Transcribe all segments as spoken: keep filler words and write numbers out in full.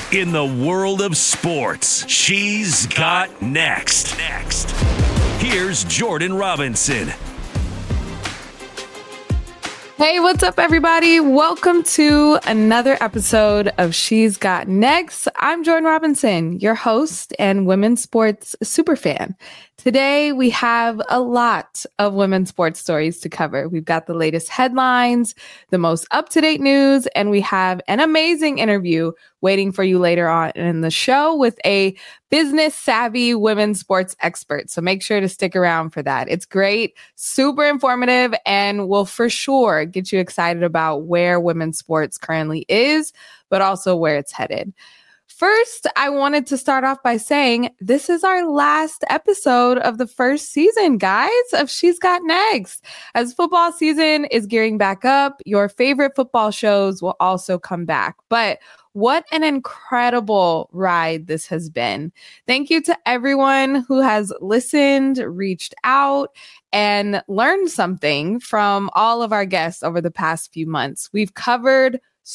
In the world of sports, she's got next. Next. Here's Jordan Robinson. Hey, what's up, everybody? Welcome to another episode of She's Got Next. I'm Jordan Robinson, your host and women's sports superfan. Today, we have a lot of women's sports stories to cover. We've got the latest headlines, the most up-to-date news, and we have an amazing interview waiting for you later on in the show with a business-savvy women's sports expert. So make sure to stick around for that. It's great, super informative, and will for sure get you excited about where women's sports currently is, but also where it's headed. First, I wanted to start off by saying this is our last episode of the first season, guys, of She's Got Next. As football season is gearing back up, your favorite football shows will also come back. But what an incredible ride this has been. Thank you to everyone who has listened, reached out, and learned something from all of our guests over the past few months. We've covered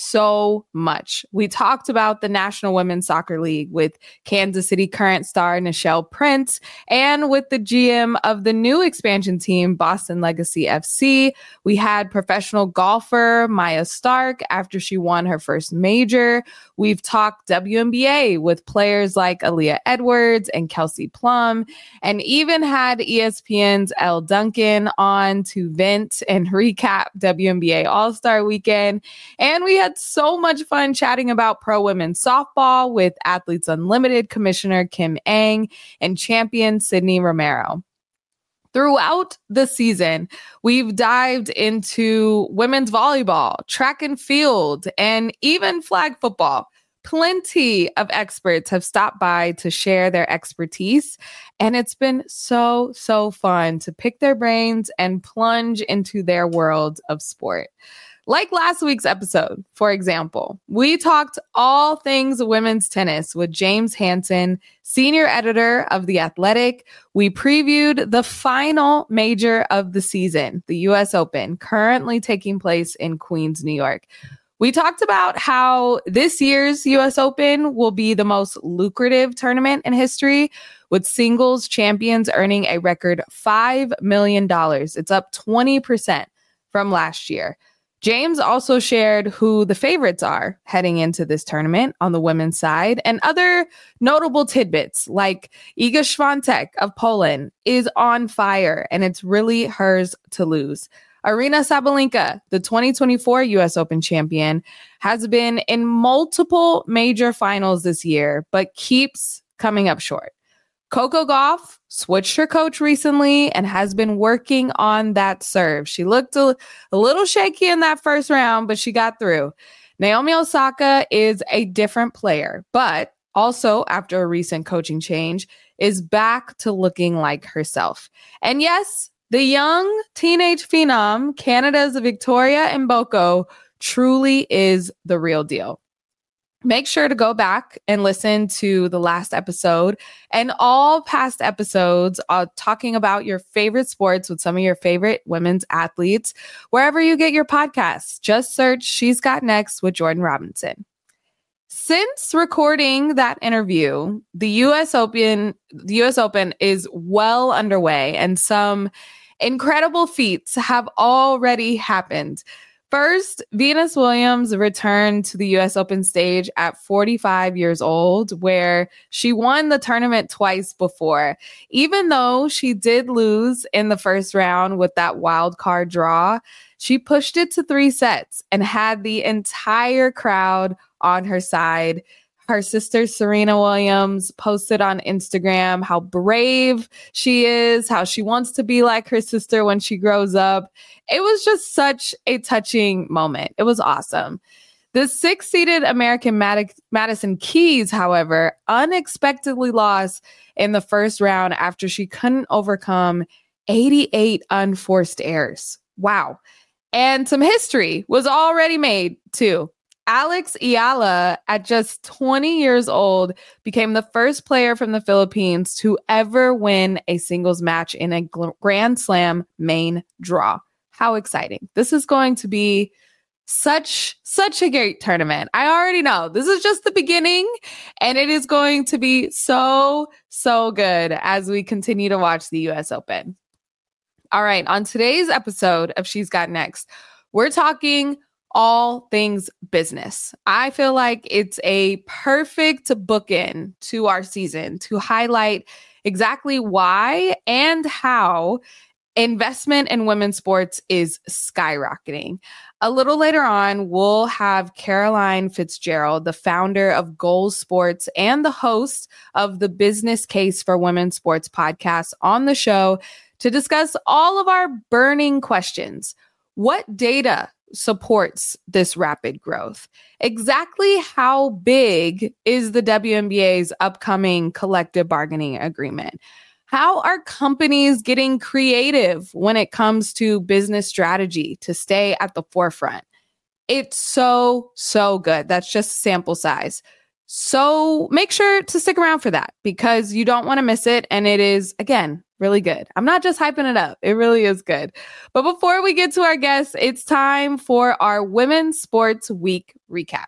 so much. We talked about the National Women's Soccer League with Kansas City current star Nichelle Prince and with the G M of the new expansion team, Boston Legacy F C. We had professional golfer Maya Stark after she won her first major. We've talked W N B A with players like Aaliyah Edwards and Kelsey Plum, and even had E S P N's Elle Duncan on to vent and recap W N B A All-Star Weekend. And we had so much fun chatting about pro women's softball with Athletes Unlimited Commissioner Kim Ng and champion Sydney Romero. Throughout the season, we've dived into women's volleyball, track and field, and even flag football. Plenty of experts have stopped by to share their expertise, and it's been so, so fun to pick their brains and plunge into their world of sport. Like last week's episode, for example, we talked all things women's tennis with James Hansen, senior editor of The Athletic. We previewed the final major of the season, the U S Open, currently taking place in Queens, New York. We talked about how this year's U S Open will be the most lucrative tournament in history, with singles champions earning a record five million dollars. It's up twenty percent from last year. James also shared who the favorites are heading into this tournament on the women's side, and other notable tidbits like Iga Świątek of Poland is on fire, and it's really hers to lose. Aryna Sabalenka, the twenty twenty-four U S Open champion, has been in multiple major finals this year, but keeps coming up short. Coco Gauff switched her coach recently and has been working on that serve. She looked a, a little shaky in that first round, but she got through. Naomi Osaka is a different player, but also, after a recent coaching change, is back to looking like herself. And yes, the young teenage phenom, Canada's Victoria Mboko, truly is the real deal. Make sure to go back and listen to the last episode and all past episodes uh, talking about your favorite sports with some of your favorite women's athletes, wherever you get your podcasts. Just search She's Got Next with Jordan Robinson. Since recording that interview, the U S Open, the U S Open is well underway, and some incredible feats have already happened. First, Venus Williams returned to the U S Open stage at forty-five years old, where she won the tournament twice before. Even though she did lose in the first round with that wild card draw, she pushed it to three sets and had the entire crowd on her side. Her sister, Serena Williams, posted on Instagram how brave she is, how she wants to be like her sister when she grows up. It was just such a touching moment. It was awesome. The six-seeded American Mad- Madison Keys, however, unexpectedly lost in the first round after she couldn't overcome eighty-eight unforced errors. Wow. And some history was already made, too. Alex Ayala, at just twenty years old, became the first player from the Philippines to ever win a singles match in a Grand Slam main draw. How exciting. This is going to be Such, such a great tournament. I already know this is just the beginning, and it is going to be so, so good as we continue to watch the U S Open. All right. On today's episode of She's Got Next, we're talking all things business. I feel like it's a perfect bookend to our season to highlight exactly why and how investment in women's sports is skyrocketing. A little later on, we'll have Caroline Fitzgerald, the founder of Goals Sports and the host of the Business Case for Women's Sports podcast, on the show to discuss all of our burning questions. What data supports this rapid growth? Exactly how big is the W N B A's upcoming collective bargaining agreement? How are companies getting creative when it comes to business strategy to stay at the forefront? It's so, so good. That's just a sample size. So make sure to stick around for that because you don't want to miss it. And it is, again, really good. I'm not just hyping it up. It really is good. But before we get to our guests, it's time for our Women's Sports Week recap.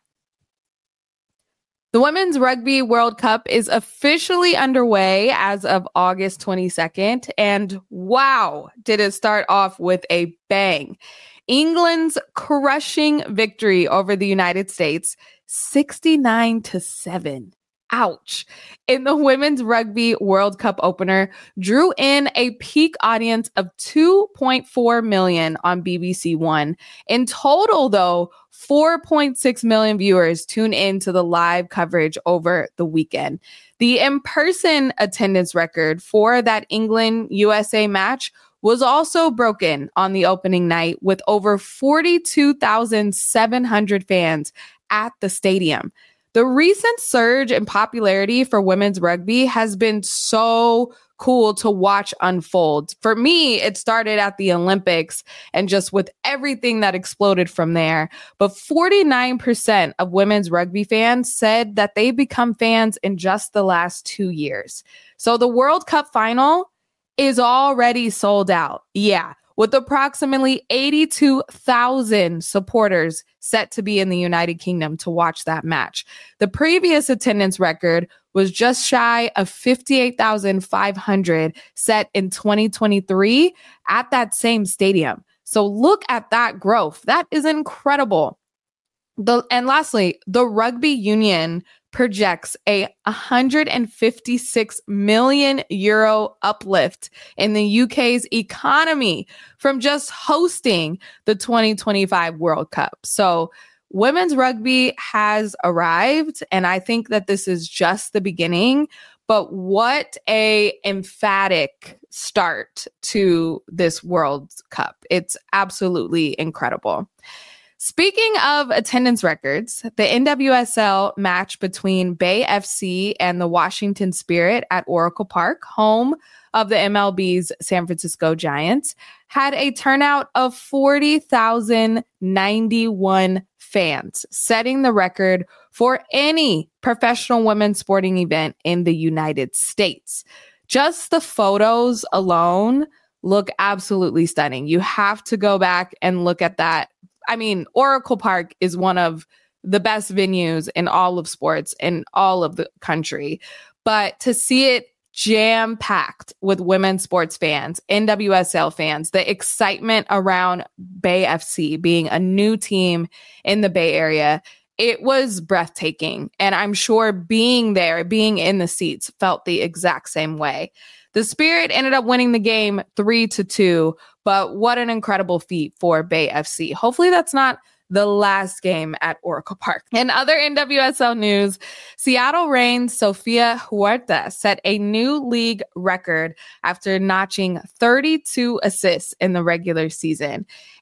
The Women's Rugby World Cup is officially underway as of August twenty-second. And wow, did it start off with a bang. England's crushing victory over the United States, sixty-nine to seven. Ouch. In the Women's Rugby World Cup opener, drew in a peak audience of two point four million on B B C One. In total, though, four point six million viewers tune in to the live coverage over the weekend. The in-person attendance record for that England-U S A match was also broken on the opening night with over forty-two thousand seven hundred fans at the stadium. The recent surge in popularity for women's rugby has been so cool to watch unfold. For me, it started at the Olympics and just with everything that exploded from there. But forty-nine percent of women's rugby fans said that they become fans in just the last two years. So the World Cup final is already sold out. Yeah, with approximately eighty-two thousand supporters set to be in the United Kingdom to watch that match. The previous attendance record was just shy of fifty-eight thousand five hundred set in twenty twenty-three at that same stadium. So look at that growth. That is incredible. The, and lastly, the rugby union projects a one hundred fifty-six million euro uplift in the U K's economy from just hosting the twenty twenty-five World Cup. So women's rugby has arrived, and I think that this is just the beginning. But what a emphatic start to this World Cup. It's absolutely incredible. Speaking of attendance records, the N W S L match between Bay F C and the Washington Spirit at Oracle Park, home of the M L B's San Francisco Giants, had a turnout of forty thousand ninety-one fans, setting the record for any professional women's sporting event in the United States. Just the photos alone look absolutely stunning. You have to go back and look at that. I mean, Oracle Park is one of the best venues in all of sports in all of the country. But to see it jam-packed with women's sports fans, N W S L fans, the excitement around Bay F C being a new team in the Bay Area, it was breathtaking. And I'm sure being there, being in the seats, felt the exact same way. The Spirit ended up winning the game three to two, but what an incredible feat for Bay F C. Hopefully that's not the last game at Oracle Park. In other N W S L news, Seattle Reigns' Sofia Huerta set a new league record after notching thirty-two assists in the regular season.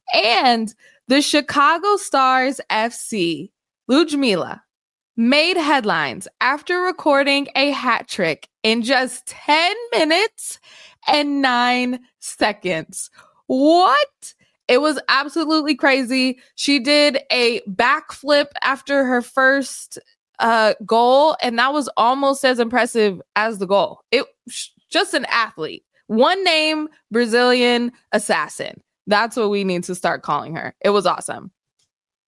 And the Chicago Stars F C, Ludmila, made headlines after recording a hat trick in just ten minutes and nine seconds. What? It was absolutely crazy. She did a backflip after her first uh, goal, and that was almost as impressive as the goal. It just an athlete. One name, Brazilian assassin. That's what we need to start calling her. It was awesome.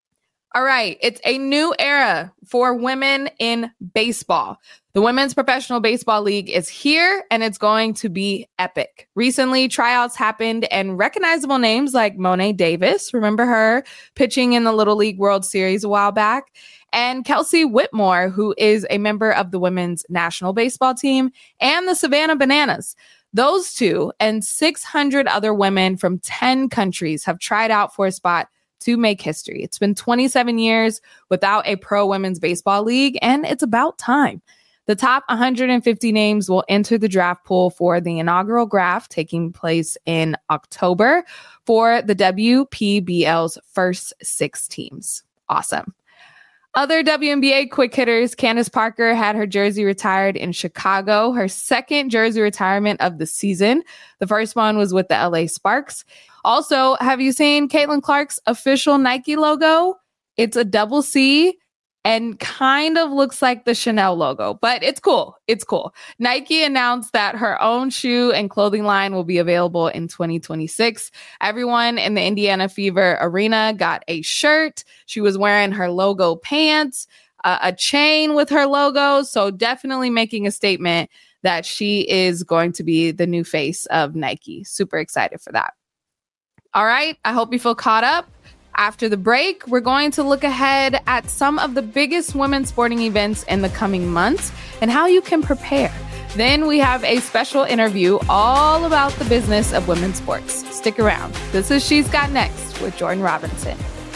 All right. It's a new era for women in baseball. The Women's Professional Baseball League is here and it's going to be epic. Recently, tryouts happened and recognizable names like Mo'ne Davis, remember her pitching in the Little League World Series a while back, and Kelsey Whitmore, who is a member of the Women's National Baseball Team, and the Savannah Bananas. Those two and six hundred other women from ten countries have tried out for a spot to make history. It's been twenty-seven years without a pro women's baseball league, and it's about time. The top one hundred fifty names will enter the draft pool for the inaugural draft taking place in October for the W P B L's first six teams. Awesome. Other W N B A quick hitters, Candace Parker had her jersey retired in Chicago, her second jersey retirement of the season. The first one was with the L A Sparks. Also, have you seen Caitlin Clark's official Nike logo? It's a double C and kind of looks like the Chanel logo, but it's cool. It's cool. Nike announced that her own shoe and clothing line will be available in twenty twenty-six. Everyone in the Indiana Fever Arena got a shirt. She was wearing her logo pants, uh, a chain with her logo. So definitely making a statement that she is going to be the new face of Nike. Super excited for that. All right. I hope you feel caught up. After the break, we're going to look ahead at some of the biggest women's sporting events in the coming months and how you can prepare. Then we have a special interview all about the business of women's sports. Stick around. This is She's Got Next with Jordan Robinson.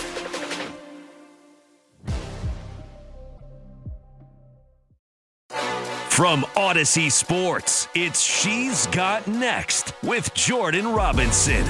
From Odyssey Sports, it's She's Got Next with Jordan Robinson.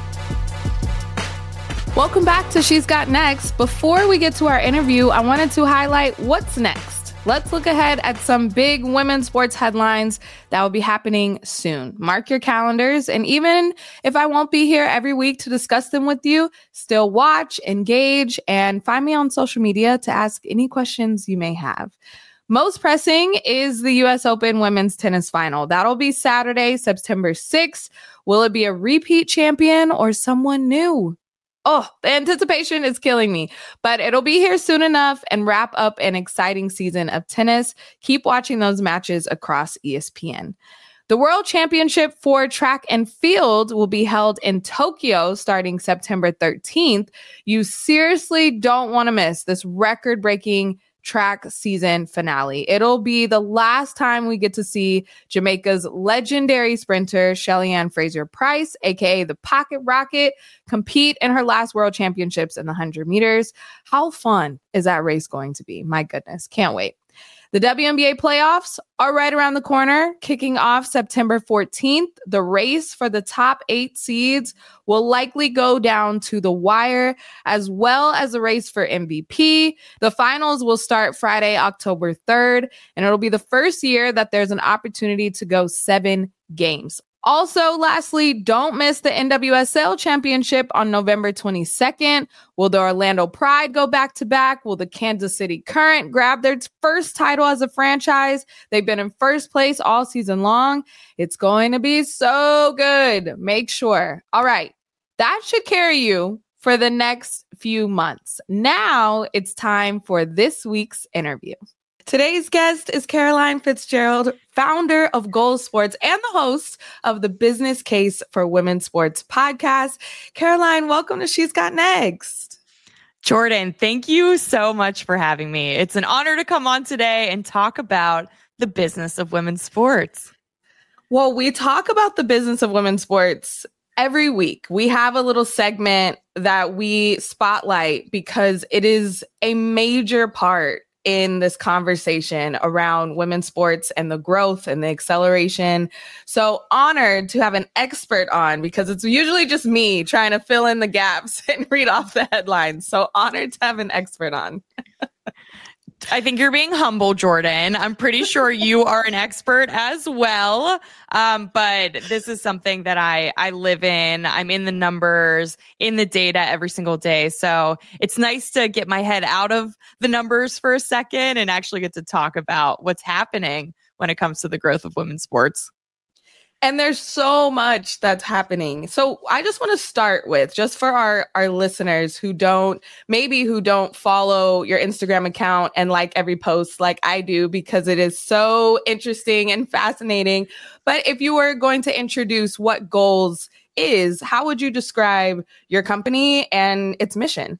Welcome back to She's Got Next. Before we get to our interview, I wanted to highlight what's next. Let's look ahead at some big women's sports headlines that will be happening soon. Mark your calendars. And even if I won't be here every week to discuss them with you, still watch, engage, and find me on social media to ask any questions you may have. Most pressing is the U S Open Women's Tennis Final. That'll be Saturday, September sixth. Will it be a repeat champion or someone new? Oh, the anticipation is killing me, but it'll be here soon enough and wrap up an exciting season of tennis. Keep watching those matches across E S P N. The World Championship for Track and Field will be held in Tokyo starting September thirteenth. You seriously don't want to miss this record-breaking track season finale. It'll be the last time we get to see Jamaica's legendary sprinter, Shelly-Ann Fraser-Pryce, aka the Pocket Rocket, compete in her last World Championships in the one hundred meters. How fun is that race going to be? My goodness, can't wait. The W N B A playoffs are right around the corner, kicking off September fourteenth. The race for the top eight seeds will likely go down to the wire, as well as the race for M V P. The finals will start Friday, October third, and it'll be the first year that there's an opportunity to go seven games. Also, lastly, don't miss the N W S L Championship on November twenty-second. Will the Orlando Pride go back-to-back? Will the Kansas City Current grab their first title as a franchise? They've been in first place all season long. It's going to be so good. Make sure. All right. That should carry you for the next few months. Now it's time for this week's interview. Today's guest is Caroline Fitzgerald, founder of Goal Sports and the host of the Business Case for Women's Sports podcast. Caroline, welcome to She's Got Next. Jordan, thank you so much for having me. It's an honor to come on today and talk about the business of women's sports. Well, we talk about the business of women's sports every week. We have a little segment that we spotlight because it is a major part in this conversation around women's sports and the growth and the acceleration. So honored to have an expert on, because it's usually just me trying to fill in the gaps and read off the headlines. So honored to have an expert on. I think you're being humble, Jordan. I'm pretty sure you are an expert as well. Um, but this is something that I, I live in. I'm in the numbers, in the data every single day. So it's nice to get my head out of the numbers for a second and actually get to talk about what's happening when it comes to the growth of women's sports. And there's so much that's happening. So I just want to start with, just for our, our listeners who don't, maybe who don't follow your Instagram account and like every post like I do, because it is so interesting and fascinating. But if you were going to introduce what Goals is, how would you describe your company and its mission?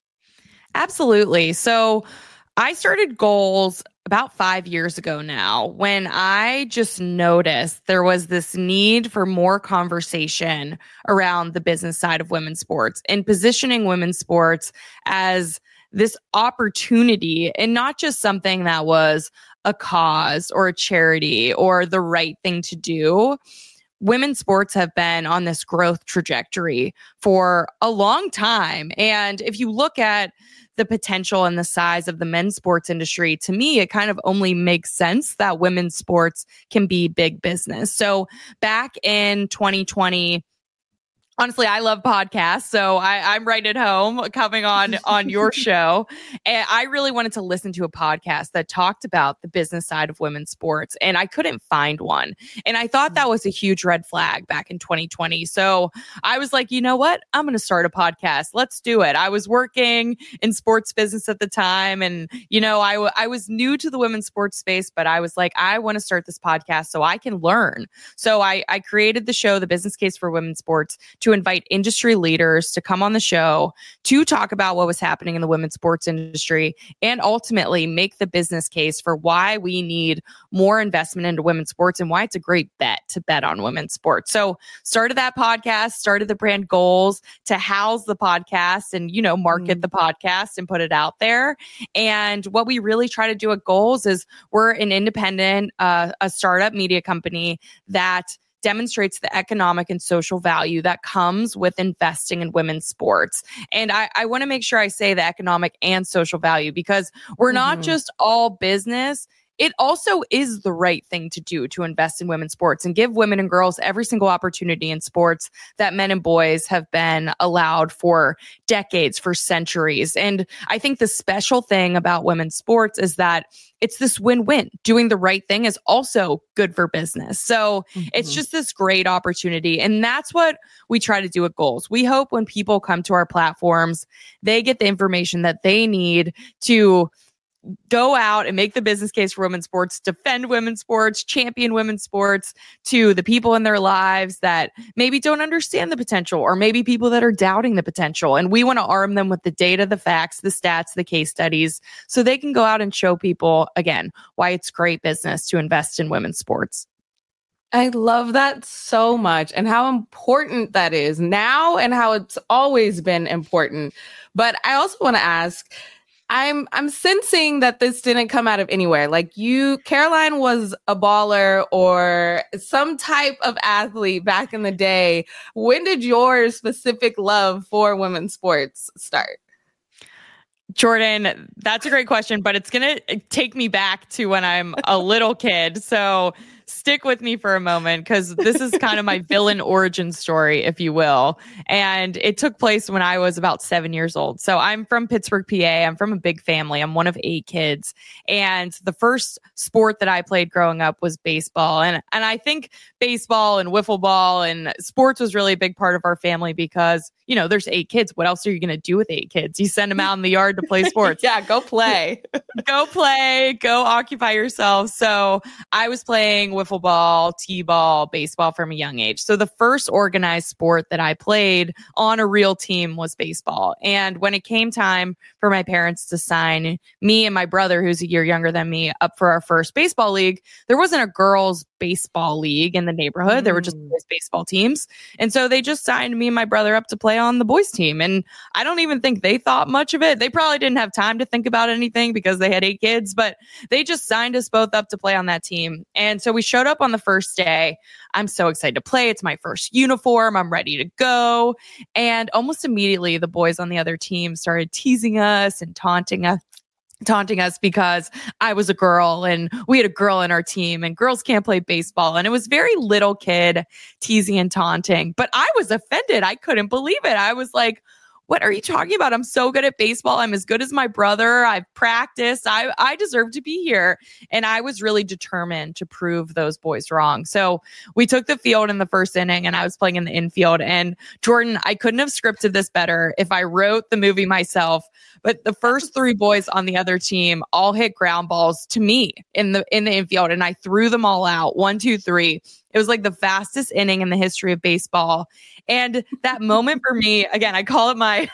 Absolutely. So I started Goals about five years ago now, when I just noticed there was this need for more conversation around the business side of women's sports and positioning women's sports as this opportunity and not just something that was a cause or a charity or the right thing to do. Women's sports have been on this growth trajectory for a long time. And if you look at the potential and the size of the men's sports industry, to me, it kind of only makes sense that women's sports can be big business. So back in twenty twenty, honestly, I love podcasts, so I, I'm right at home coming on on your show. And I really wanted to listen to a podcast that talked about the business side of women's sports, and I couldn't find one. And I thought that was a huge red flag back in twenty twenty. So I was like, you know what? I'm going to start a podcast. Let's do it. I was working in sports business at the time, and, you know, I, w- I was new to the women's sports space, but I was like, I want to start this podcast so I can learn. So I, I created the show, The Business Case for Women's Sports, to invite industry leaders to come on the show to talk about what was happening in the women's sports industry and ultimately make the business case for why we need more investment into women's sports and why it's a great bet to bet on women's sports. So started that podcast, started the brand Goals to house the podcast and, you know, market mm. the podcast and put it out there. And what we really try to do at Goals is we're an independent, uh, a startup media company that demonstrates the economic and social value that comes with investing in women's sports. And I, I want to make sure I say the economic and social value, because we're mm-hmm. not just all business. It also is the right thing to do to invest in women's sports and give women and girls every single opportunity in sports that men and boys have been allowed for decades, for centuries. And I think the special thing about women's sports is that it's this win-win. Doing the right thing is also good for business. So mm-hmm. it's just this great opportunity. And that's what we try to do at Goals. We hope when people come to our platforms, they get the information that they need to go out and make the business case for women's sports, defend women's sports, champion women's sports to the people in their lives that maybe don't understand the potential, or maybe people that are doubting the potential. And we want to arm them with the data, the facts, the stats, the case studies, so they can go out and show people, again, why it's great business to invest in women's sports. I love that so much, and how important that is now and how it's always been important. But I also want to ask, I'm I'm sensing that this didn't come out of anywhere. Like you, Caroline was a baller or some type of athlete back in the day. When did your specific love for women's sports start? Jordan, that's a great question, but it's going to take me back to when I'm a little kid. So stick with me for a moment, because this is kind of my villain origin story, if you will. And it took place when I was about seven years old. So I'm from Pittsburgh, P A. I'm from a big family. I'm one of eight kids. And the first sport that I played growing up was baseball. And, and I think baseball and wiffle ball and sports was really a big part of our family because, you know, there's eight kids. What else are you going to do with eight kids? You send them out in the yard to play sports. Yeah, go play. Go play. Go occupy yourself. So I was playing wiffle ball, t-ball, baseball from a young age. So the first organized sport that I played on a real team was baseball. And when it came time for my parents to sign me and my brother, who's a year younger than me, up for our first baseball league, there wasn't a girls' baseball league in the neighborhood. Mm. There were just boys baseball teams. And so they just signed me and my brother up to play on the boys team. And I don't even think they thought much of it. They probably didn't have time to think about anything because they had eight kids, but they just signed us both up to play on that team. And so we showed up on the first day. I'm so excited to play. It's my first uniform. I'm ready to go. And almost immediately, the boys on the other team started teasing us and taunting us. taunting us because I was a girl and we had a girl in our team and girls can't play baseball. And it was very little kid teasing and taunting, but I was offended. I couldn't believe it. I was like, what are you talking about? I'm so good at baseball. I'm as good as my brother. I've practiced. I, I deserve to be here. And I was really determined to prove those boys wrong. So we took the field in the first inning and I was playing in the infield. And Jordan, I couldn't have scripted this better if I wrote the movie myself. But the first three boys on the other team all hit ground balls to me in the in the infield. And I threw them all out. One, two, three. It was like the fastest inning in the history of baseball. And that moment for me, again, I call it my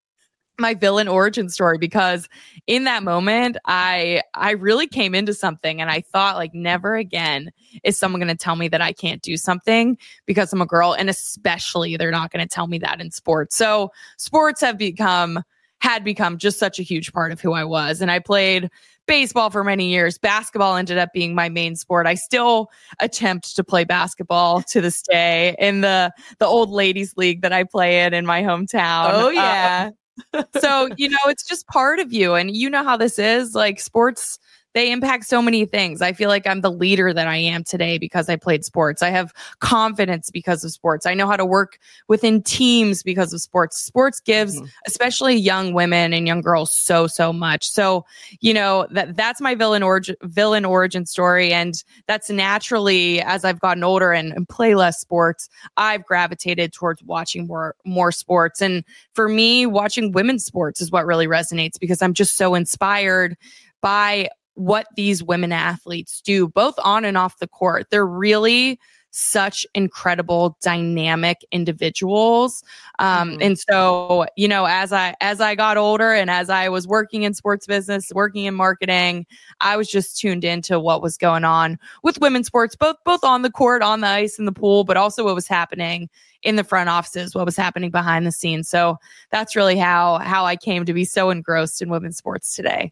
my villain origin story, because in that moment, I I really came into something and I thought, like, never again is someone going to tell me that I can't do something because I'm a girl. And especially they're not going to tell me that in sports. So sports have become had become just such a huge part of who I was. And I played baseball for many years. Basketball ended up being my main sport. I still attempt to play basketball to this day in the, the old ladies league that I play in in my hometown. Oh, yeah. Um, so, you know, it's just part of you. And you know how this is, like, sports, they impact so many things. I feel like I'm the leader that I am today because I played sports. I have confidence because of sports. I know how to work within teams because of sports. Sports gives, mm-hmm. especially young women and young girls, so, so much. So, you know, that that's my villain origin, villain origin story. And that's naturally, as I've gotten older and, and play less sports, I've gravitated towards watching more, more sports. And for me, watching women's sports is what really resonates, because I'm just so inspired by what these women athletes do, both on and off the court. They're really such incredible, dynamic individuals. Um, mm-hmm. And so, you know, as I, as I got older and as I was working in sports business, working in marketing, I was just tuned into what was going on with women's sports, both, both on the court, on the ice, in the pool, but also what was happening in the front offices, what was happening behind the scenes. So that's really how, how I came to be so engrossed in women's sports today.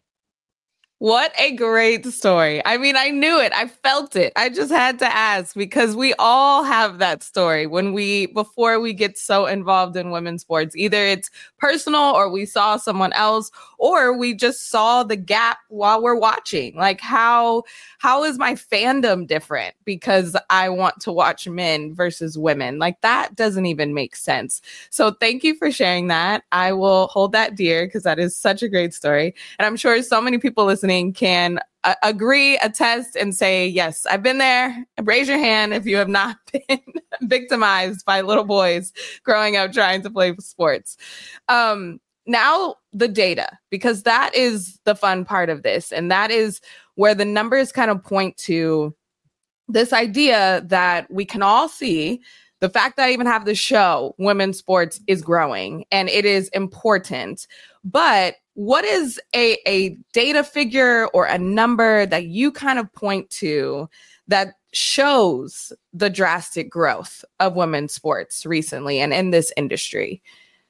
What a great story. I mean, I knew it. I felt it. I just had to ask, because we all have that story when we, before we get so involved in women's sports, either it's personal or we saw someone else, or we just saw the gap while we're watching. Like, how, how is my fandom different because I want to watch men versus women? Like, that doesn't even make sense. So thank you for sharing that. I will hold that dear, because that is such a great story. And I'm sure so many people listening can uh, agree, attest, and say, yes, I've been there. Raise your hand if you have not been victimized by little boys growing up trying to play sports. Um, now, the data, because that is the fun part of this. And that is where the numbers kind of point to this idea that we can all see. The fact that I even have the show, women's sports is growing and it is important. But what is a, a data figure or a number that you kind of point to that shows the drastic growth of women's sports recently and in this industry?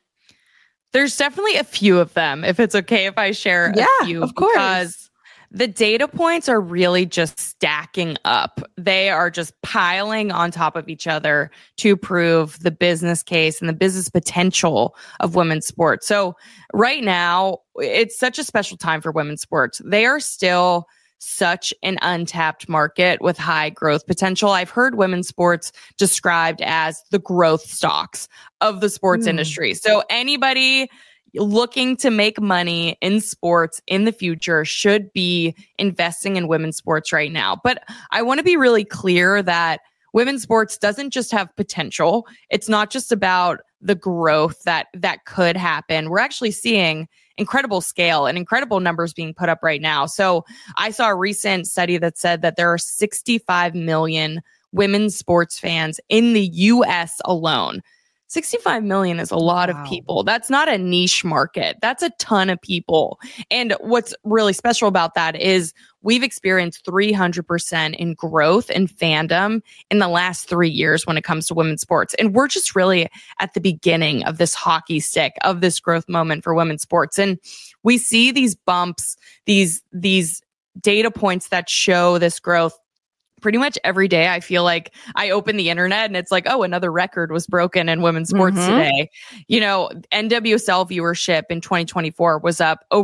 There's definitely a few of them, if it's okay if I share yeah, a few. Of course. Because the data points are really just stacking up. They are just piling on top of each other to prove the business case and the business potential of women's sports. So right now, it's such a special time for women's sports. They are still such an untapped market with high growth potential. I've heard women's sports described as the growth stocks of the sports mm. industry. So anybody looking to make money in sports in the future should be investing in women's sports right now. But I want to be really clear that women's sports doesn't just have potential. It's not just about the growth that that could happen. We're actually seeing incredible scale and incredible numbers being put up right now. So I saw a recent study that said that there are sixty-five million women's sports fans in the U S alone. sixty-five million is a lot wow. of people. That's not a niche market. That's a ton of people. And what's really special about that is we've experienced three hundred percent in growth and fandom in the last three years when it comes to women's sports. And we're just really at the beginning of this hockey stick, of this growth moment for women's sports. And we see these bumps, these, these data points that show this growth pretty much every day. I feel like I open the internet and it's like, oh, another record was broken in women's sports mm-hmm. today. You know, N W S L viewership in twenty twenty-four was up over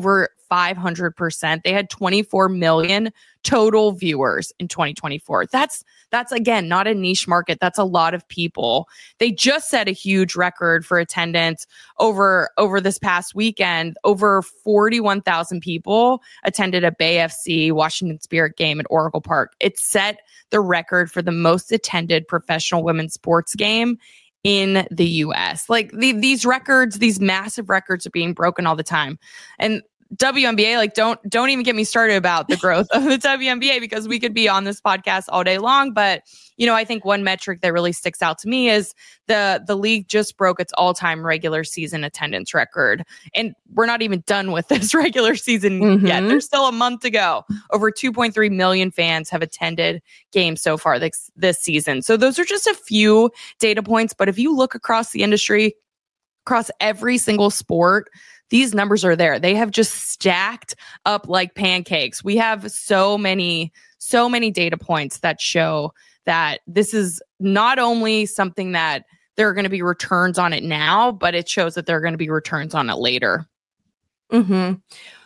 five hundred percent. They had twenty-four million total viewers in twenty twenty-four. That's that's again not a niche market. That's a lot of people. They just set a huge record for attendance over over this past weekend. Over forty-one thousand people attended a Bay F C Washington Spirit game at Oracle Park. It set the record for the most attended professional women's sports game in the U S. Like the, these records, these massive records are being broken all the time. And W N B A, like don't don't even get me started about the growth of the W N B A, because we could be on this podcast all day long. But you know, I think one metric that really sticks out to me is the the league just broke its all-time regular season attendance record, and we're not even done with this regular season mm-hmm. yet. There's still a month to go. Over two point three million fans have attended games so far this this season. So those are just a few data points. But if you look across the industry, across every single sport, these numbers are there. They have just stacked up like pancakes. We have so many, so many data points that show that this is not only something that there are going to be returns on it now, but it shows that there are going to be returns on it later. Mm-hmm.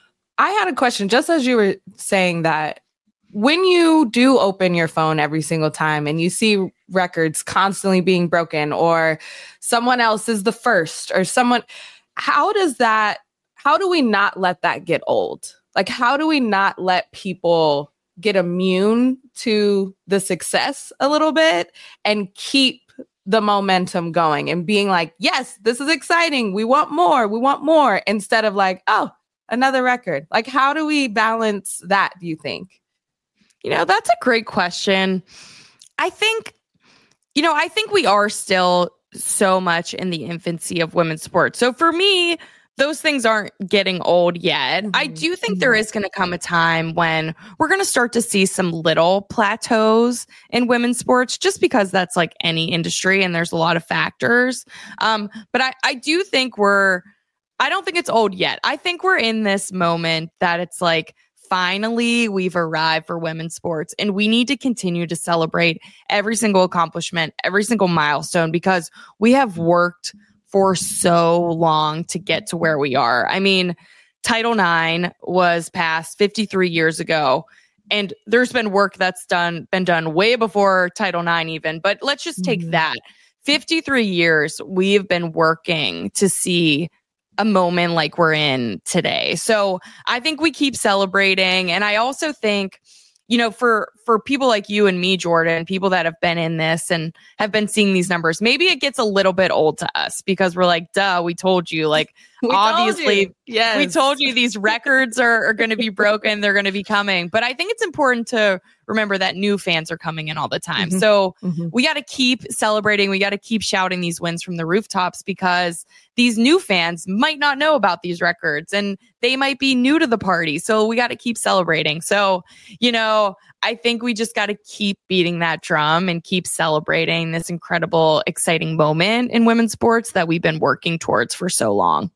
I had a question, just as you were saying that, when you do open your phone every single time and you see records constantly being broken, or someone else is the first, or someone... How does that, how do we not let that get old? Like, how do we not let people get immune to the success a little bit and keep the momentum going and being like, yes, this is exciting. We want more. We want more, instead of like, oh, another record. Like, how do we balance that, do you think? You know, that's a great question. I think, you know, I think we are still so much in the infancy of women's sports. So for me, those things aren't getting old yet. Mm-hmm. I do think mm-hmm. there is going to come a time when we're going to start to see some little plateaus in women's sports, just because that's like any industry and there's a lot of factors. Um, but I, I do think we're, I don't think it's old yet. I think we're in this moment that it's like, finally, we've arrived for women's sports, and we need to continue to celebrate every single accomplishment, every single milestone, because we have worked for so long to get to where we are. I mean, Title nine was passed fifty-three years ago, and there's been work that's done been done way before Title nine even. But let's just take mm-hmm. that. fifty-three years we've been working to see a moment like we're in today. So I think we keep celebrating. And I also think, you know, for, for people like you and me, Jordan, people that have been in this and have been seeing these numbers, maybe it gets a little bit old to us because we're like, duh, we told you, like, we obviously, told yes. we told you these records are, are going to be broken. They're going to be coming. But I think it's important to remember that new fans are coming in all the time. Mm-hmm. So mm-hmm. we got to keep celebrating. We got to keep shouting these wins from the rooftops, because these new fans might not know about these records and they might be new to the party. So we got to keep celebrating. So, you know, I think we just got to keep beating that drum and keep celebrating this incredible, exciting moment in women's sports that we've been working towards for so long.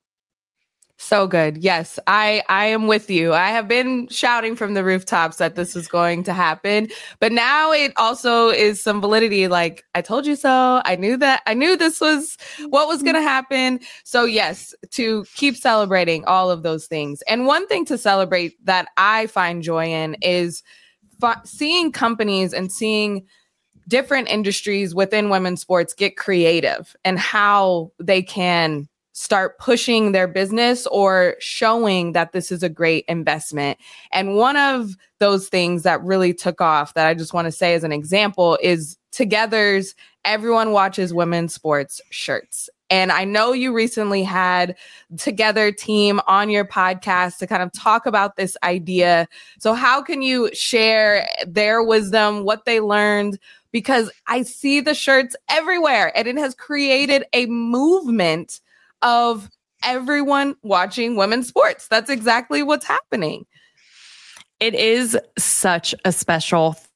So good. Yes, I, I am with you. I have been shouting from the rooftops that this is going to happen, but now it also is some validity. Like, I told you so. I knew that. I knew this was what was going to happen. So yes, to keep celebrating all of those things. And one thing to celebrate that I find joy in is f- seeing companies and seeing different industries within women's sports get creative and how they can start pushing their business or showing that this is a great investment. And one of those things that really took off that I just want to say as an example is Together's Everyone Watches Women's Sports shirts. And I know you recently had Together team on your podcast to kind of talk about this idea. So how can you share their wisdom, what they learned? Because I see the shirts everywhere and it has created a movement of everyone watching women's sports. That's exactly what's happening. It is such a special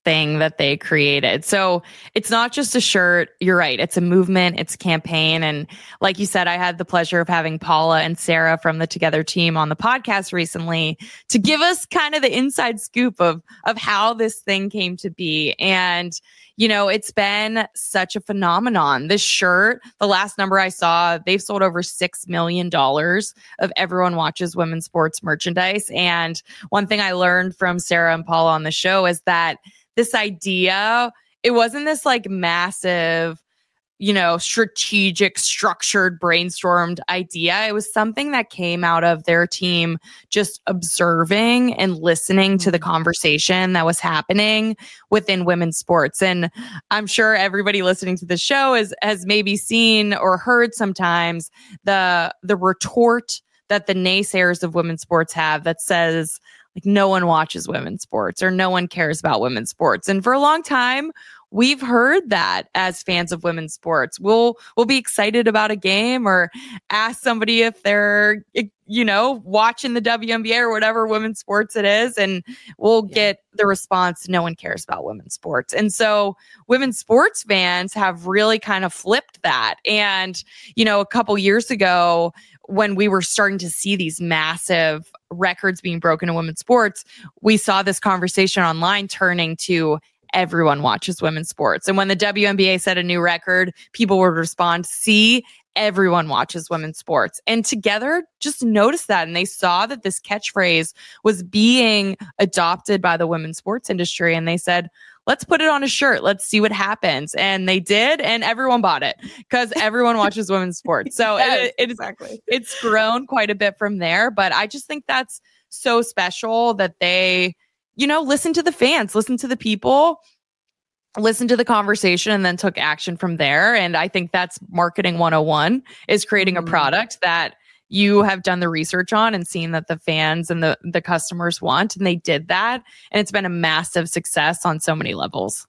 thing that they created. So it's not just a shirt. You're right. It's a movement. It's a campaign. And like you said, I had the pleasure of having Paula and Sarah from the Together team on the podcast recently to give us kind of the inside scoop of, of how this thing came to be. And, you know, it's been such a phenomenon. This shirt, the last number I saw, they've sold over six million dollars of Everyone Watches Women's Sports merchandise. And one thing I learned from Sarah and Paula on the show is that this idea, it wasn't this like massive, you know, strategic, structured, brainstormed idea. It was something that came out of their team just observing and listening to the conversation that was happening within women's sports. And I'm sure everybody listening to the show is, has maybe seen or heard sometimes the, the retort that the naysayers of women's sports have that says, like, no one watches women's sports or no one cares about women's sports. And for a long time, we've heard that as fans of women's sports. We'll we'll be excited about a game or ask somebody if they're, you know, watching the W N B A or whatever women's sports it is, and we'll yeah. get the response, no one cares about women's sports. And so women's sports fans have really kind of flipped that. And, you know, a couple years ago, when we were starting to see these massive records being broken in women's sports, we saw this conversation online turning to everyone watches women's sports. And when the W N B A set a new record, people would respond, see, everyone watches women's sports. And Together just noticed that. And they saw that this catchphrase was being adopted by the women's sports industry. And they said, let's put it on a shirt. Let's see what happens. And they did. And everyone bought it because everyone watches women's sports. So yes, it, it, exactly. it's grown quite a bit from there. But I just think that's so special that they, you know, listen to the fans, listen to the people, listen to the conversation, and then took action from there. And I think that's marketing one oh one, is creating mm-hmm. a product that you have done the research on and seen that the fans and the, the customers want. And they did that. And it's been a massive success on so many levels.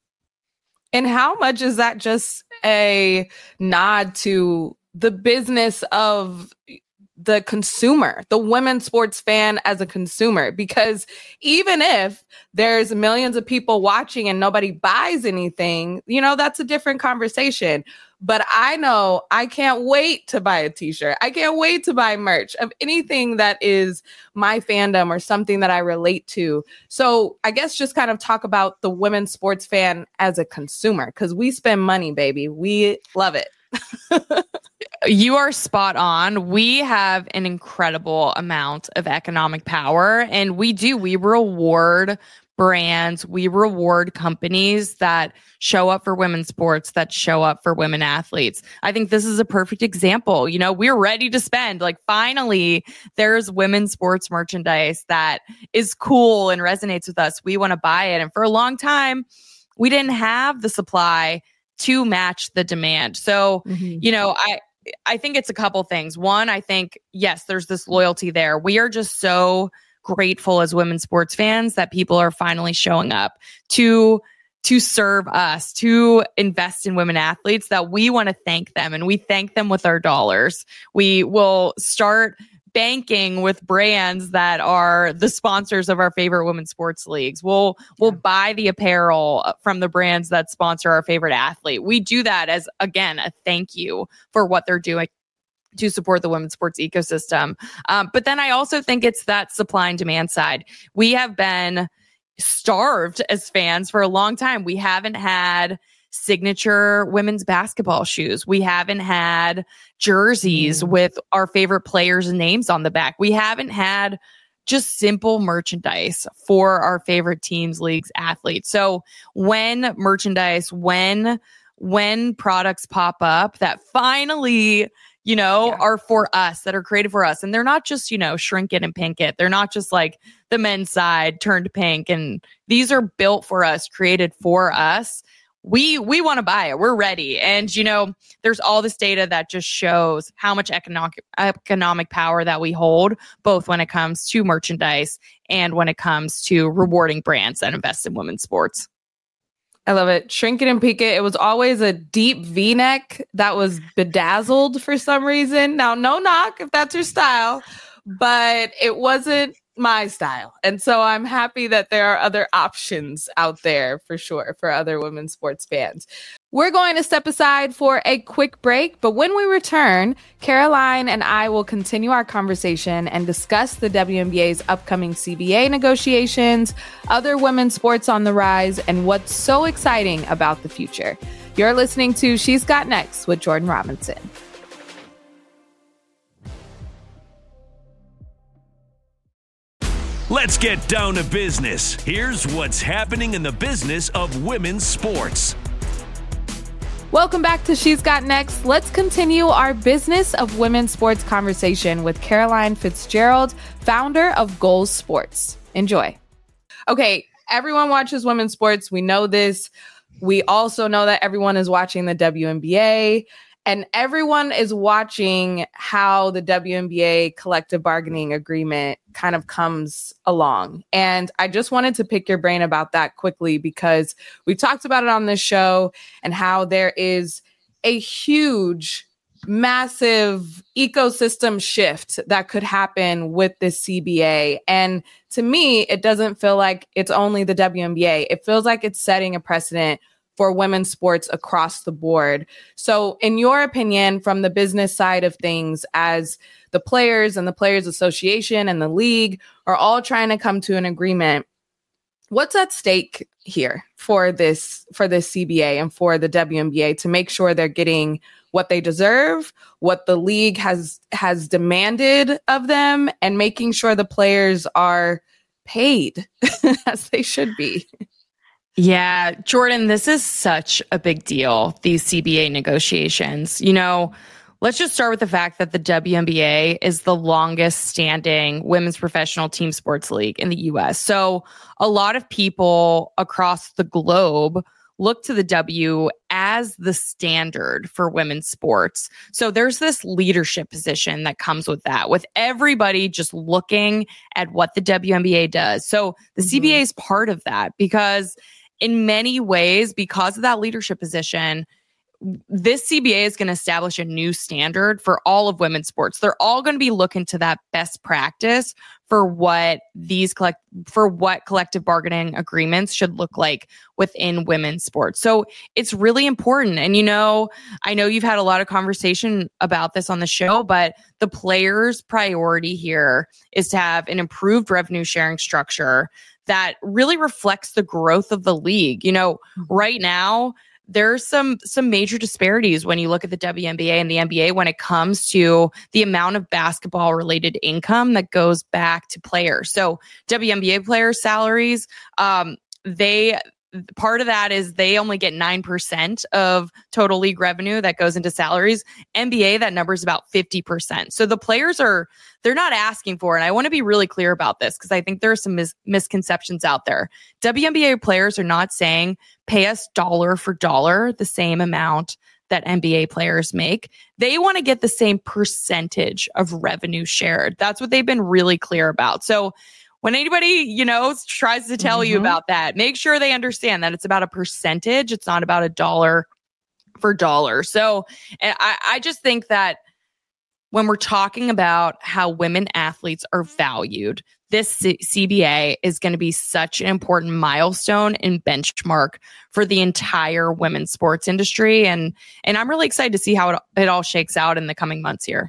And how much is that just a nod to the business of the consumer, the women's sports fan as a consumer? Because even if there's millions of people watching and nobody buys anything, you know, that's a different conversation. But I know I can't wait to buy a t-shirt. I can't wait to buy merch of anything that is my fandom or something that I relate to. So I guess just kind of talk about the women's sports fan as a consumer, because we spend money, baby. We love it. You are spot on. We have an incredible amount of economic power, and we do. We reward brands, we reward companies that show up for women's sports, that show up for women athletes. I think this is a perfect example. You know, we're ready to spend. Like, finally, there's women's sports merchandise that is cool and resonates with us. We want to buy it. And for a long time, we didn't have the supply to match the demand. So, mm-hmm. you know, I, I think it's a couple things. One, I think, yes, there's this loyalty there. We are just so grateful as women's sports fans that people are finally showing up to to serve us, to invest in women athletes, that we want to thank them, and we thank them with our dollars. We will start banking with brands that are the sponsors of our favorite women's sports leagues. We'll we'll buy the apparel from the brands that sponsor our favorite athlete. We do that as, again, a thank you for what they're doing to support the women's sports ecosystem. Um, but then I also think it's that supply and demand side. We have been starved as fans for a long time. We haven't had signature women's basketball shoes. We haven't had jerseys mm. with our favorite players' names on the back. We haven't had just simple merchandise for our favorite teams, leagues, athletes. So when merchandise, when when products pop up that finally, you know, yeah. are for us, that are created for us. And they're not just, you know, shrink it and pink it. They're not just like the men's side turned pink. And these are built for us, created for us. We we want to buy it. We're ready. And, you know, there's all this data that just shows how much economic economic power that we hold, both when it comes to merchandise and when it comes to rewarding brands that invest in women's sports. I love it. Shrink it and peek it. It was always a deep V-neck that was bedazzled for some reason. Now, no knock if that's your style, but it wasn't my style. And so I'm happy that there are other options out there for sure for other women's sports fans. We're going to step aside for a quick break, but when we return, Caroline and I will continue our conversation and discuss the W N B A's upcoming C B A negotiations, other women's sports on the rise, and what's so exciting about the future. You're listening to She's Got Next with Jordan Robinson. Let's get down to business. Here's what's happening in the business of women's sports. Welcome back to She's Got Next. Let's continue our business of women's sports conversation with Caroline Fitzgerald, founder of Goals Sports. Enjoy. Okay, everyone watches women's sports. We know this. We also know that everyone is watching the W N B A. And everyone is watching how the W N B A collective bargaining agreement kind of comes along. And I just wanted to pick your brain about that quickly because we've talked about it on this show and how there is a huge, massive ecosystem shift that could happen with this C B A. And to me, it doesn't feel like it's only the W N B A. It feels like it's setting a precedent for women's sports across the board. So in your opinion, from the business side of things, as the players and the Players Association and the league are all trying to come to an agreement, what's at stake here for this, for this C B A and for the W N B A to make sure they're getting what they deserve, what the league has, has demanded of them, and making sure the players are paid as they should be? Yeah, Jordan, this is such a big deal, these C B A negotiations. You know, let's just start with the fact that the W N B A is the longest standing women's professional team sports league in the U S. So a lot of people across the globe look to the W as the standard for women's sports. So there's this leadership position that comes with that, with everybody just looking at what the W N B A does. So the mm-hmm. C B A is part of that because in many ways, because of that leadership position, this C B A is going to establish a new standard for all of women's sports. They're all going to be looking to that best practice for what these collect for what collective bargaining agreements should look like within women's sports. So it's really important. And, you know, I know you've had a lot of conversation about this on the show, but the players' priority here is to have an improved revenue sharing structure that really reflects the growth of the league. You know, right now, there's some some major disparities when you look at the W N B A and the N B A when it comes to the amount of basketball-related income that goes back to players. So W N B A players' salaries, um, they part of that is they only get nine percent of total league revenue that goes into salaries. N B A, that number is about fifty percent. So the players are, they're not asking for, and I want to be really clear about this because I think there are some mis- misconceptions out there. W N B A players are not saying pay us dollar for dollar the same amount that N B A players make. They want to get the same percentage of revenue shared. That's what they've been really clear about. So when anybody, you know, tries to tell mm-hmm. you about that, make sure they understand that it's about a percentage. It's not about a dollar for dollar. So and I, I just think that when we're talking about how women athletes are valued, this C- CBA is going to be such an important milestone and benchmark for the entire women's sports industry. And, and I'm really excited to see how it, it all shakes out in the coming months here.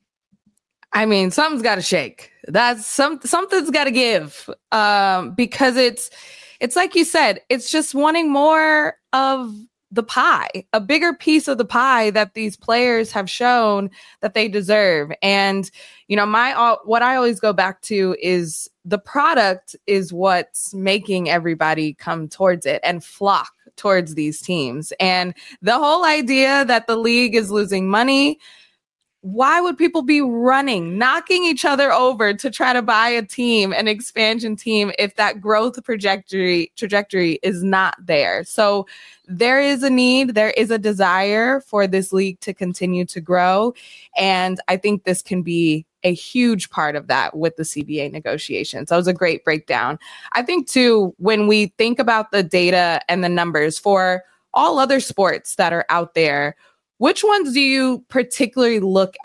I mean, something's got to shake. That's some something's got to give, um, because it's it's like you said, it's just wanting more of the pie, a bigger piece of the pie that these players have shown that they deserve. And you know, my uh, what I always go back to is the product is what's making everybody come towards it and flock towards these teams. And the whole idea that the league is losing money. Why would people be running, knocking each other over to try to buy a team, an expansion team, if that growth trajectory trajectory is not there? So there is a need, there is a desire for this league to continue to grow. And I think this can be a huge part of that with the C B A negotiations. That was a great breakdown. I think, too, when we think about the data and the numbers for all other sports that are out there, which ones do you particularly look at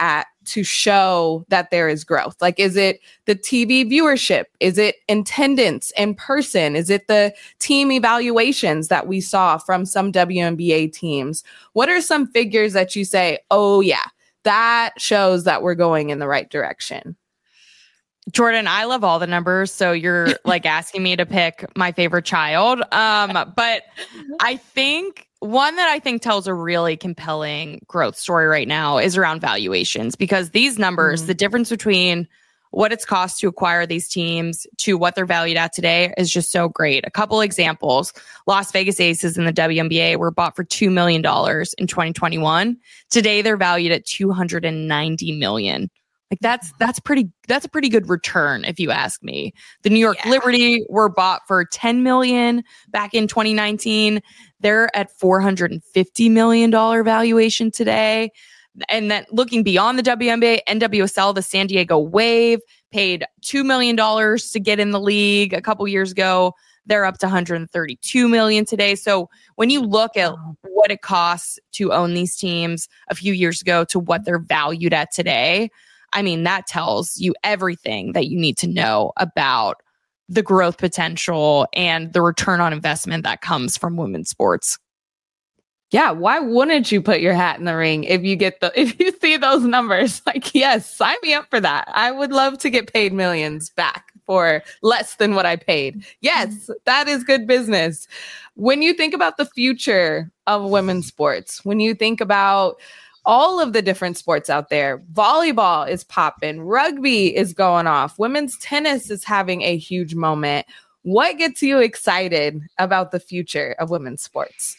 to show that there is growth? Like, is it the T V viewership? Is it attendance in person? Is it the team evaluations that we saw from some W N B A teams? What are some figures that you say, oh yeah, that shows that we're going in the right direction? Jordan, I love all the numbers. So you're like asking me to pick my favorite child. Um, but I think one that I think tells a really compelling growth story right now is around valuations, because these numbers, mm-hmm. the difference between what it's cost to acquire these teams to what they're valued at today is just so great. A couple examples: Las Vegas Aces in the W N B A were bought for two million dollars in twenty twenty-one. Today, they're valued at two hundred ninety million dollars. Like that's that's pretty that's a pretty good return if you ask me. The New York yeah. Liberty were bought for ten million dollars back in twenty nineteen. They're at four hundred fifty million dollars valuation today. And then looking beyond the W N B A, N W S L, the San Diego Wave paid two million dollars to get in the league a couple years ago. They're up to one hundred thirty-two million dollars today. So when you look at what it costs to own these teams a few years ago to what they're valued at today, I mean, that tells you everything that you need to know about the growth potential and the return on investment that comes from women's sports. Yeah, why wouldn't you put your hat in the ring if you get the if you see those numbers? Like, yes, sign me up for that. I would love to get paid millions back for less than what I paid. Yes, that is good business. When you think about the future of women's sports, when you think about all of the different sports out there, volleyball is popping, rugby is going off, women's tennis is having a huge moment. What gets you excited about the future of women's sports?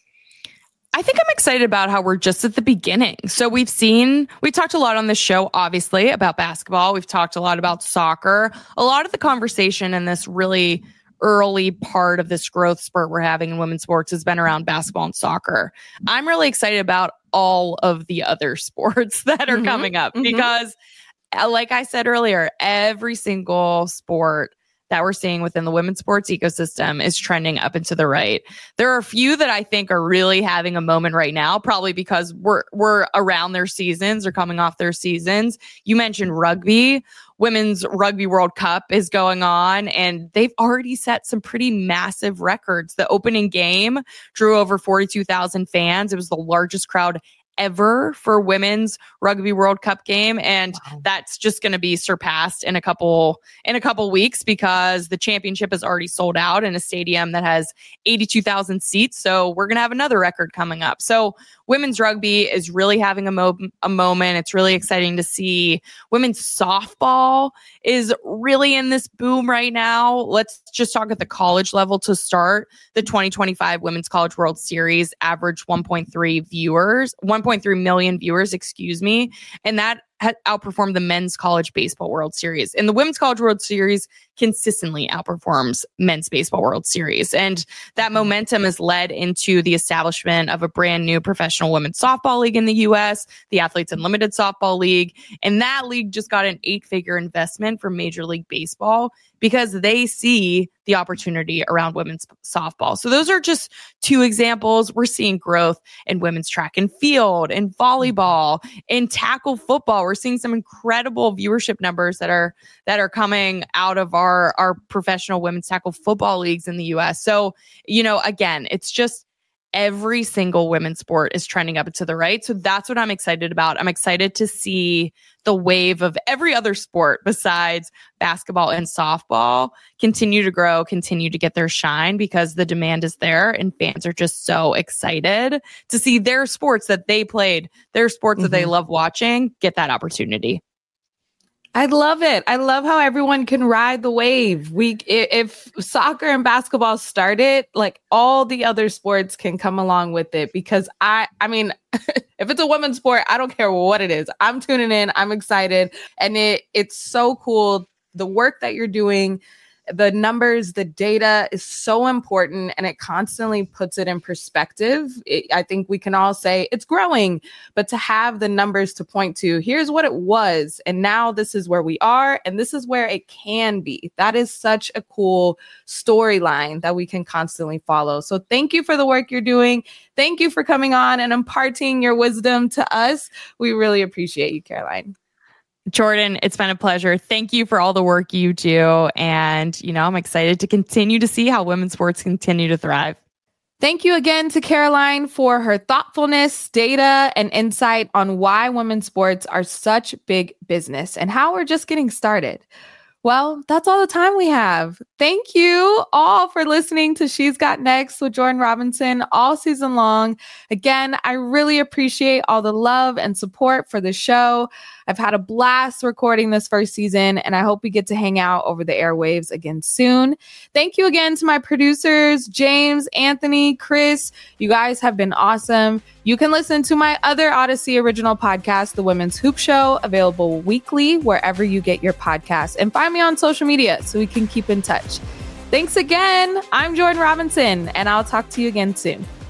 I think I'm excited about how we're just at the beginning. So we've seen, we talked a lot on this show, obviously, about basketball. We've talked a lot about soccer. A lot of the conversation in this really early part of this growth spurt we're having in women's sports has been around basketball and soccer. I'm really excited about all of the other sports that are mm-hmm, coming up mm-hmm. because, like I said earlier, every single sport that we're seeing within the women's sports ecosystem is trending up and to the right. There are a few that I think are really having a moment right now, probably because we're we're around their seasons or coming off their seasons. You mentioned rugby. Women's Rugby World Cup is going on, and they've already set some pretty massive records. The opening game drew over forty-two thousand fans. It was the largest crowd ever for women's Rugby World Cup game, and wow. that's just going to be surpassed in a couple in a couple weeks because the championship is already sold out in a stadium that has eighty-two thousand seats. So we're going to have another record coming up. So women's rugby is really having a, mo- a moment. It's really exciting to see. Women's softball is really in this boom right now. Let's just talk at the college level to start. The twenty twenty-five Women's College World Series averaged one point three viewers, one point three million viewers, excuse me. And that had outperformed the men's college baseball World Series. And the women's college World Series consistently outperforms men's baseball World Series. And that momentum has led into the establishment of a brand new professional women's softball league in the U S, the Athletes Unlimited Softball League. And that league just got an eight-figure investment from Major League Baseball because they see the opportunity around women's softball. So those are just two examples. We're seeing growth in women's track and field, in volleyball, in tackle football. We're seeing some incredible viewership numbers that are that are coming out of our, our professional women's tackle football leagues in the U S. So, you know, again, it's just every single women's sport is trending up and to the right. So that's what I'm excited about. I'm excited to see the wave of every other sport besides basketball and softball continue to grow, continue to get their shine because the demand is there and fans are just so excited to see their sports that they played, their sports mm-hmm. that they love watching, get that opportunity. I love it. I love how everyone can ride the wave. We, if soccer and basketball started, like all the other sports can come along with it because I, I mean, if it's a women's sport, I don't care what it is. I'm tuning in. I'm excited. And it, it's so cool. The work that you're doing, The numbers, the data is so important, and it constantly puts it in perspective. It, I think we can all say it's growing, but to have the numbers to point to, here's what it was, and now this is where we are, and this is where it can be. That is such a cool storyline that we can constantly follow. So thank you for the work you're doing. Thank you for coming on and imparting your wisdom to us. We really appreciate you, Caroline. Jordan, it's been a pleasure. Thank you for all the work you do. And, you know, I'm excited to continue to see how women's sports continue to thrive. Thank you again to Caroline for her thoughtfulness, data, and insight on why women's sports are such big business and how we're just getting started. Well, that's all the time we have. Thank you all for listening to She's Got Next with Jordan Robinson all season long. Again, I really appreciate all the love and support for the show. I've had a blast recording this first season, and I hope we get to hang out over the airwaves again soon. Thank you again to my producers, James, Anthony, Chris. You guys have been awesome. You can listen to my other Odyssey original podcast, The Women's Hoop Show, available weekly wherever you get your podcasts. And find me on social media so we can keep in touch. Thanks again. I'm Jordan Robinson, and I'll talk to you again soon.